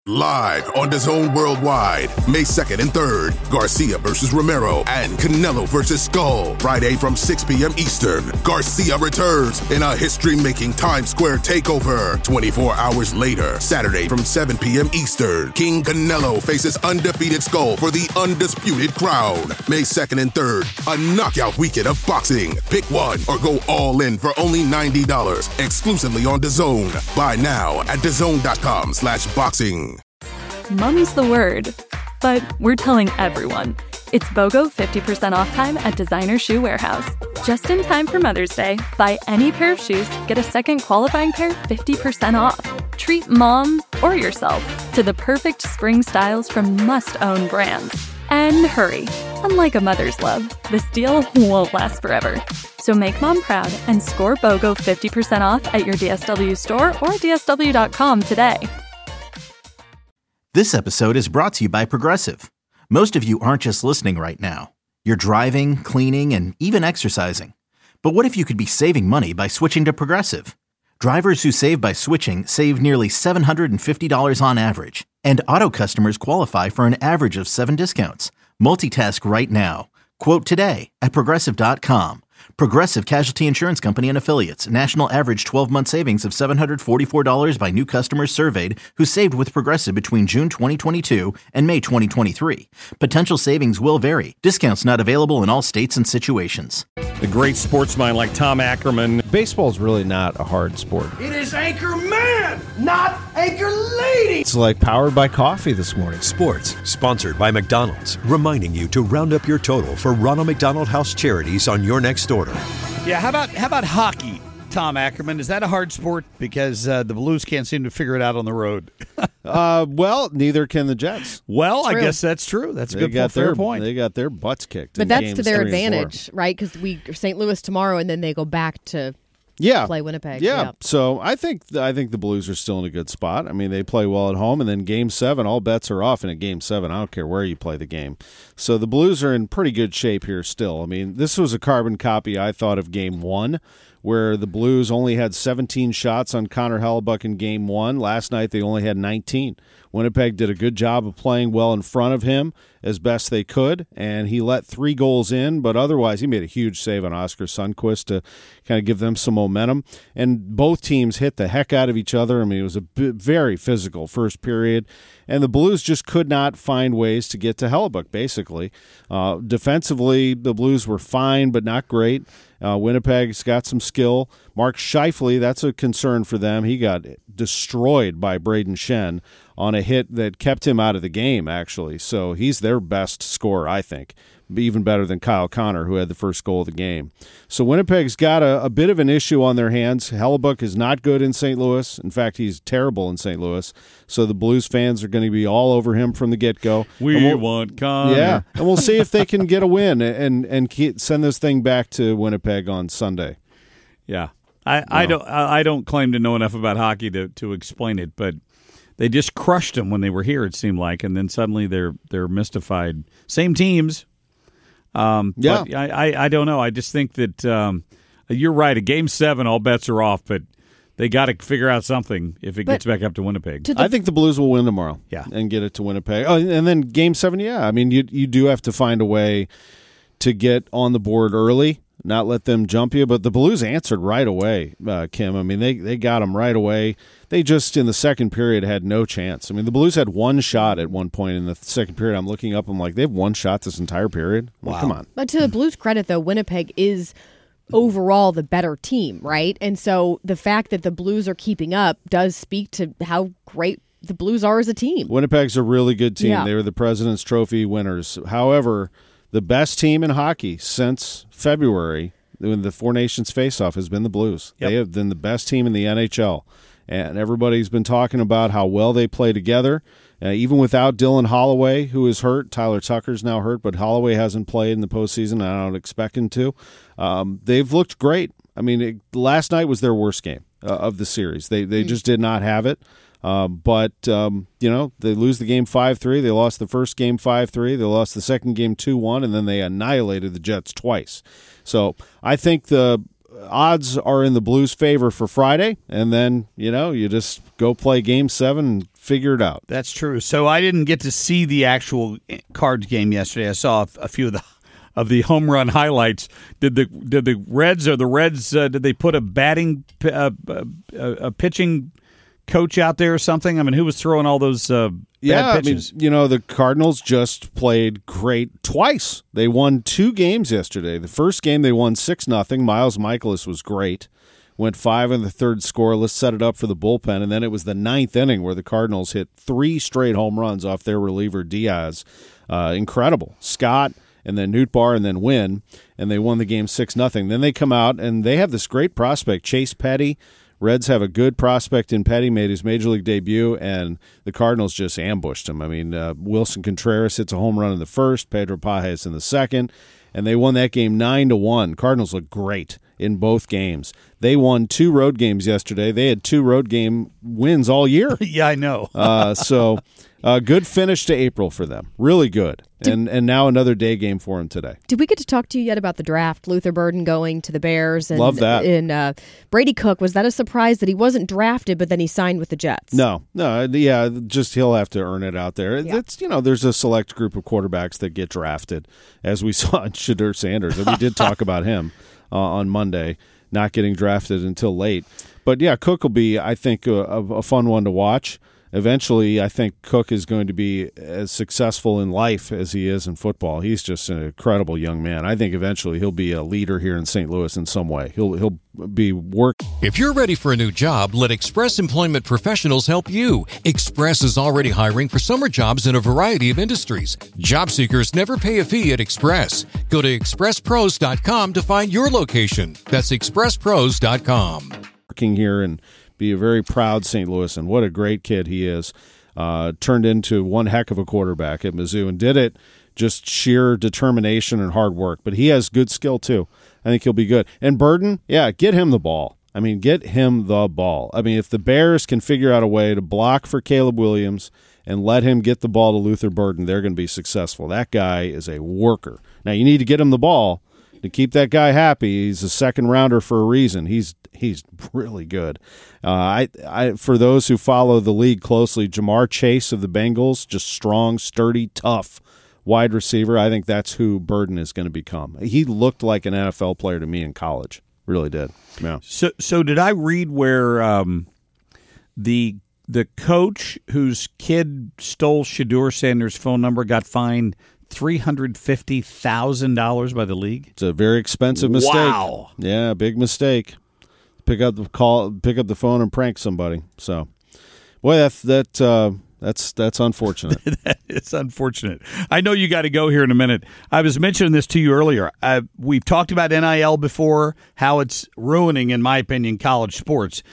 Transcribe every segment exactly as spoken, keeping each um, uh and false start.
Live on DAZN Worldwide, May second and third, Garcia versus Romero and Canelo versus Skull. Friday from six p.m. Eastern, Garcia returns in a history-making Times Square takeover. twenty-four hours later, Saturday from seven p.m. Eastern, King Canelo faces undefeated Skull for the undisputed crown. May second and third, a knockout weekend of boxing. Pick one or go all in for only ninety dollars, exclusively on DAZN. Buy now at DAZN.com slash boxing. Mommy's the word, but we're telling everyone. It's BOGO fifty percent off time at Designer Shoe Warehouse. Just in time for Mother's Day, buy any pair of shoes, get a second qualifying pair fifty percent off. Treat mom or yourself to the perfect spring styles from must-own brands. And hurry, unlike a mother's love, this deal won't last forever. So make mom proud and score BOGO fifty percent off at your D S W store or D S W dot com today. This episode is brought to you by Progressive. Most of you aren't just listening right now. You're driving, cleaning, and even exercising. But what if you could be saving money by switching to Progressive? Drivers who save by switching save nearly seven hundred fifty dollars on average. And auto customers qualify for an average of seven discounts. Multitask right now. Quote today at Progressive dot com. Progressive Casualty Insurance Company and Affiliates. National average twelve-month savings of seven hundred forty-four dollars by new customers surveyed who saved with Progressive between June twenty twenty-two and May twenty twenty-three. Potential savings will vary. Discounts not available in all states and situations. The great sportsman like Tom Ackerman. Baseball's really not a hard sport. It is Anchor Man, not Anchor Lady. It's like powered by coffee this morning. Sports, sponsored by McDonald's, reminding you to round up your total for Ronald McDonald House charities on your next order. Yeah, how about how about hockey, Tom Ackerman? Is that a hard sport? Because uh, the Blues can't seem to figure it out on the road. uh, well, neither can the Jets. Well, True. I guess that's true. That's a they good got fair their, point. They got their butts kicked. But in that's games to their three and advantage, four. right? Because we Saint Louis tomorrow, and then they go back to yeah. play Winnipeg. Yeah. yeah. So I think I think the Blues are still in a good spot. I mean, they play well at home, and then Game Seven, all bets are off in a Game Seven. I don't care where you play the game. So the Blues are in pretty good shape here still. I mean, this was a carbon copy, I thought, of Game One, where the Blues only had seventeen shots on Connor Hellebuyck in Game One. Last night they only had nineteen. Winnipeg did a good job of playing well in front of him as best they could, and he let three goals in, but otherwise he made a huge save on Oscar Sundqvist to kind of give them some momentum. And both teams hit the heck out of each other. I mean, it was a b- very physical first period, and the Blues just could not find ways to get to Hellebuyck, basically. Uh, defensively, the Blues were fine, but not great. Uh, Winnipeg's got some skill. Mark Scheifele, that's a concern for them. He got destroyed by Braden Shen on a hit that kept him out of the game, actually. So he's their best scorer, I think, even better than Kyle Connor, who had the first goal of the game. So Winnipeg's got a, a bit of an issue on their hands. Hellebuyck is not good in Saint Louis. In fact, he's terrible in Saint Louis. So the Blues fans are going to be all over him from the get-go. We we'll, want Connor. Yeah, and we'll see if they can get a win and and keep, send this thing back to Winnipeg on Sunday. Yeah, I, I don't I don't claim to know enough about hockey to, to explain it, but they just crushed them when they were here. It seemed like, and then suddenly they're they're mystified. Same teams. Um, yeah, but I, I I don't know. I just think that um, you're right. A game seven, all bets are off, but they got to figure out something if it But gets back up to Winnipeg. To the- I think the Blues will win tomorrow. Yeah. And get it to Winnipeg. Oh, and then Game seven, yeah. I mean, you you do have to find a way to get on the board early, not let them jump you. But the Blues answered right away, uh, Kim. I mean, they, they got them right away. They just, in the second period, had no chance. I mean, the Blues had one shot at one point in the second period. I'm looking up. I'm like, they have one shot this entire period? Well, Wow. come on. But to the Blues' credit, though, Winnipeg is overall the better team, right? And so the fact that the Blues are keeping up does speak to how great the Blues are as a team. Winnipeg's a really good team. Yeah. They were the President's Trophy winners. However, the best team in hockey since February, when the Four Nations face-off, has been the Blues. Yep. They have been the best team in the N H L. And everybody's been talking about how well they play together. Uh, even without Dylan Holloway, who is hurt. Tyler Tucker's now hurt, but Holloway hasn't played in the postseason, and I don't expect him to. Um, they've looked great. I mean, it, last night was their worst game uh, of the series. They they mm. just did not have it. Uh, but, um, you know, they lose the game five three. They lost the first game five three. They lost the second game two one, and then they annihilated the Jets twice. So I think the odds are in the Blues' favor for Friday, and then, you know, you just go play game seven and Figure it out. That's true. So I didn't get to see the actual Cards game yesterday. I saw a few of the of the home run highlights. Did the did the Reds or the Reds uh, did they put a batting uh, uh, a pitching coach out there or something? I mean, who was throwing all those uh, bad yeah, pitches? I mean, you know, the Cardinals just played great twice. They won two games yesterday. The first game they won six nothing. Miles Michaelis was great. Went five in the third scoreless, set it up for the bullpen, and then it was the ninth inning where the Cardinals hit three straight home runs off their reliever Diaz. Uh, incredible. Scott, and then Nootbaar, and then Wynn, and they won the game six nothing. Then they come out, and they have this great prospect, Chase Petty. Reds have a good prospect in Petty, made his major league debut, and the Cardinals just ambushed him. I mean, uh, Wilson Contreras hits a home run in the first, Pedro Pages in the second, and they won that game nine to one. Cardinals look great in both games. They won two road games yesterday. They had two road game wins all year. Yeah, I know. uh, so a uh, good finish to April for them. Really good. Did, and and now another day game for them today. Did we get to talk to you yet about the draft? Luther Burden going to the Bears. And, Love that. And uh, Brady Cook, was that a surprise that he wasn't drafted, but then he signed with the Jets? No, no, yeah, just he'll have to earn it out there. Yeah. It's, you know, there's a select group of quarterbacks that get drafted, as we saw in Shadur Sanders, and we did talk about him uh, on Monday, not getting drafted until late. But yeah, Cook will be, I think, a, a fun one to watch. Eventually, I think Cook is going to be as successful in life as he is in football. He's just an incredible young man. I think eventually he'll be a leader here in Saint Louis in some way. He'll he'll be work. If you're ready for a new job, let Express Employment Professionals help you. Express is already hiring for summer jobs in a variety of industries. Job seekers never pay a fee at Express. Go to express pros dot com to find your location. That's express pros dot com. Working here and be a very proud Saint Louis, and what a great kid he is. Uh, turned into one heck of a quarterback at Mizzou and did it just sheer determination and hard work. But he has good skill, too. I think he'll be good. And Burden, yeah, get him the ball. I mean, get him the ball. I mean, if the Bears can figure out a way to block for Caleb Williams and let him get the ball to Luther Burden, they're going to be successful. That guy is a worker. Now, you need to get him the ball to keep that guy happy. He's a second rounder for a reason. He's he's really good. Uh, I, I for those who follow the league closely, Jamar Chase of the Bengals, just strong, sturdy, tough wide receiver. I think that's who Burden is going to become. He looked like an N F L player to me in college. Really did. Yeah. So so did I read where um, the the coach whose kid stole Shadur Sanders' phone number got fined three hundred fifty thousand dollars by the league? It's a very expensive mistake. Wow. Yeah, big mistake. Pick up the call, pick up the phone, and prank somebody. So, boy, that's that. Uh, that's that's unfortunate. It's unfortunate. I know you got to go here in a minute. I was mentioning this to you earlier. Uh, we've talked about N I L before, how it's ruining, in my opinion, college sports.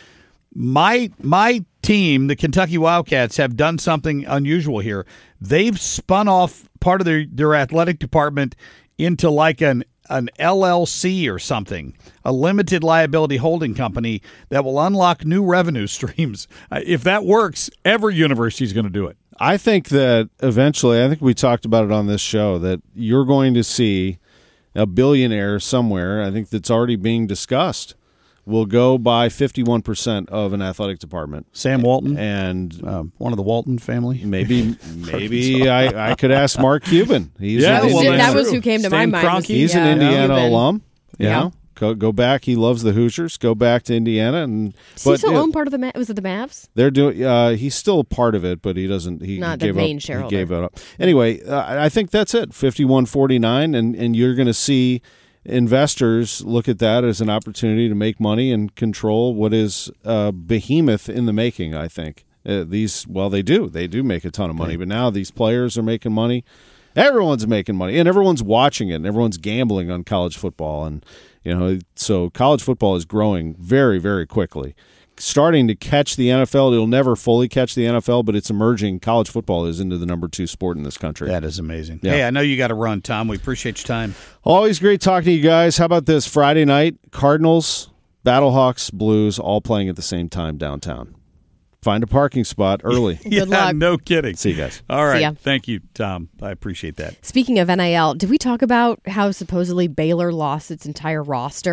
My my team, the Kentucky Wildcats, have done something unusual here. They've spun off part of their, their athletic department into like an an L L C or something, a limited liability holding company that will unlock new revenue streams. If that works, every university is going to do it. I think that eventually, I think we talked about it on this show, that you're going to see a billionaire somewhere, I think that's already being discussed, will go buy fifty-one percent of an athletic department. Sam Walton? And uh, one of the Walton family? Maybe maybe I, I could ask Mark Cuban. He's yeah, an, well, Indiana, that was who came to Stan my mind. Kroenke. He's yeah, an Indiana Cuban. alum. You Yeah. know? Go, go back. He loves the Hoosiers. Go back to Indiana. And Does but he still yeah, own part of the Ma- was it the Mavs? They're doing. Uh, he's still a part of it, but he doesn't. He, Not he the gave main up, shareholder. He gave it up. Anyway, uh, I think that's it. fifty-one forty-nine, and and you're going to see investors look at that as an opportunity to make money and control what is a behemoth in the making. I think uh, these. Well, they do. They do make a ton of money, but now these players are making money. Everyone's making money, and everyone's watching it, and everyone's gambling on college football, and you know, so college football is growing very, very quickly. Starting to catch the N F L. It'll never fully catch the N F L, but it's emerging. College football is into the number two sport in this country. That is amazing. Yeah. Hey, I know you got to run, Tom. We appreciate your time. Always great talking to you guys. How about this Friday night? Cardinals, Battlehawks, Blues, all playing at the same time downtown. Find a parking spot early. Good yeah, luck. No kidding. See you guys. All right. See ya. Thank you, Tom. I appreciate that. Speaking of N I L, did we talk about how supposedly Baylor lost its entire roster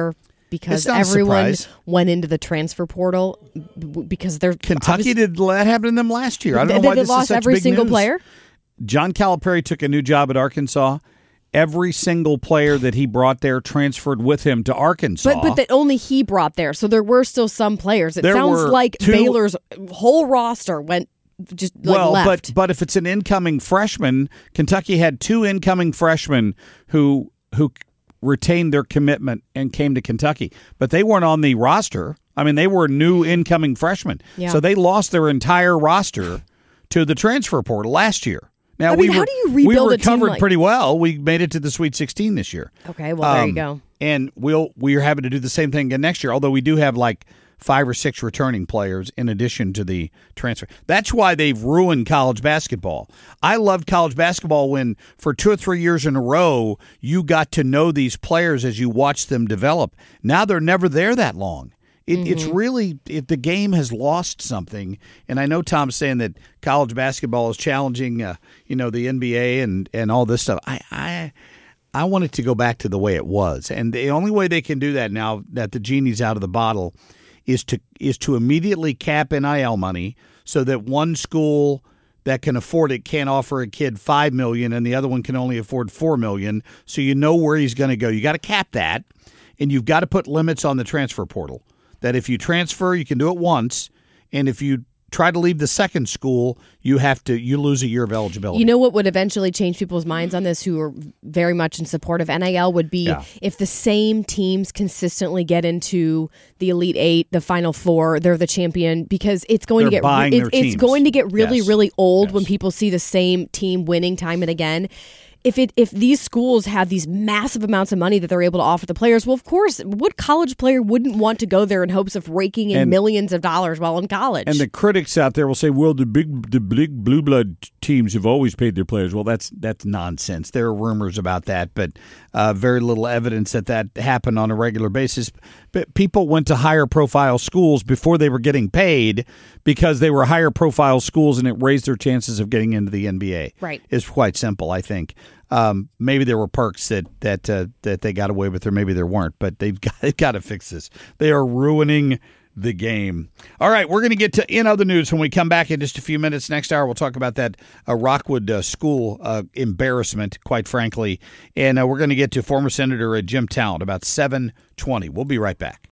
because everyone went into the transfer portal because they're Kentucky did that happen to them last year. I don't they, know why they this lost is such every big single news. player. John Calipari took a new job at Arkansas. Every single player that he brought there transferred with him to Arkansas. But but that only he brought there. So there were still some players. It There sounds were like two- Baylor's whole roster went just like well, left. but but if it's an incoming freshman, Kentucky had two incoming freshmen who who retained their commitment and came to Kentucky, but they weren't on the roster. I mean, they were new incoming freshmen, Yeah. so they lost their entire roster to the transfer portal last year. Now I mean, we how were, do you rebuild we a team recovered like- pretty well. We made it to the Sweet sixteen this year. Okay, well, there you Um, go. And we'll we're having to do the same thing again next year. Although we do have like five or six returning players in addition to the transfer. That's why they've ruined college basketball. I loved college basketball when for two or three years in a row you got to know these players as you watched them develop. Now they're never there that long. It, Mm-hmm. It's really it, the game has lost something, and I know Tom's saying that college basketball is challenging, uh, you know, the N B A and, and all this stuff. I, I I want it to go back to the way it was, and the only way they can do that now that the genie's out of the bottle is to is to immediately cap N I L money so that one school that can afford it can't offer a kid five million dollars and the other one can only afford four million dollars. So you know where he's going to go. You got to cap that, and you've got to put limits on the transfer portal. That if you transfer, you can do it once, and if you try to leave the second school, you have to you lose a year of eligibility. You know what would eventually change people's minds on this who are very much in support of N I L would be Yeah. if the same teams consistently get into the Elite Eight, the Final Four, they're the champion, because it's going They're to get buying it- their it's teams. going to get really, Yes. really old Yes. when people see the same team winning time and again. If it if these schools have these massive amounts of money that they're able to offer the players, well, of course, what college player wouldn't want to go there in hopes of raking in And- millions of dollars while in college? And the critics out there will say, "Well, the big, the big blue blood teams have always paid their players." Well, that's that's nonsense. There are rumors about that, but uh, very little evidence that that happened on a regular basis. But people went to higher profile schools before they were getting paid because they were higher profile schools, and it raised their chances of getting into the N B A. Right. It's quite simple, I think. Um, maybe there were perks that that uh, that they got away with, or maybe there weren't. But they've got, they've got to fix this. They are ruining the game. All right, we're going to get to in other news when we come back in just a few minutes. Next hour, we'll talk about that uh, Rockwood uh, school uh, embarrassment, quite frankly, and uh, we're going to get to former Senator uh, Jim Talent about seven twenty. We'll be right back.